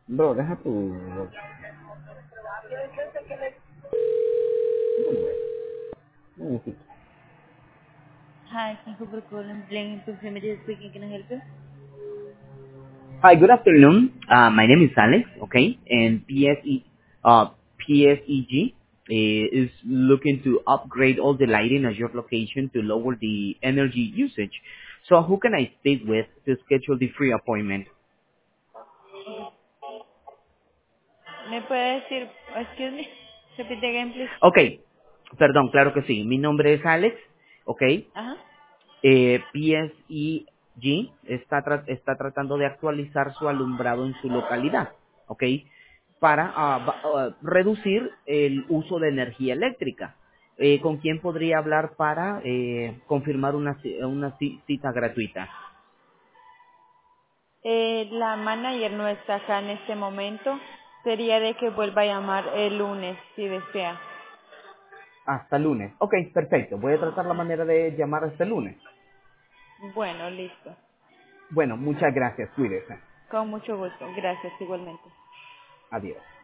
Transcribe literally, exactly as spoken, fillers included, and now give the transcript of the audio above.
Bro, deja tu... Un minutito. Hi, thank you for calling Blank Proximity speaking. Can I help you? Hi, good afternoon. Uh, my name is Alex, okay, and P S E, uh, P S E G uh, is looking to upgrade all the lighting at your location to lower the energy usage. So who can I speak with to schedule the free appointment? ¿Me puede decir, excuse me, repeat again, please? Okay, perdón, claro que sí. Mi nombre es Alex, okay. Ajá. Eh, P S E G está, tra- está tratando de actualizar su alumbrado en su localidad, ¿ok? Para ah, ba- ah, reducir el uso de energía eléctrica. Eh, ¿Con quién podría hablar para eh, confirmar una, ci- una ci- cita gratuita? Eh, la manager no está acá en este momento. Sería de que vuelva a llamar el lunes, si desea. Hasta lunes. Ok, perfecto. Voy a tratar la manera de llamar hasta el lunes. Bueno, listo. Bueno, muchas gracias. Cuídese. Con mucho gusto. Gracias, igualmente. Adiós.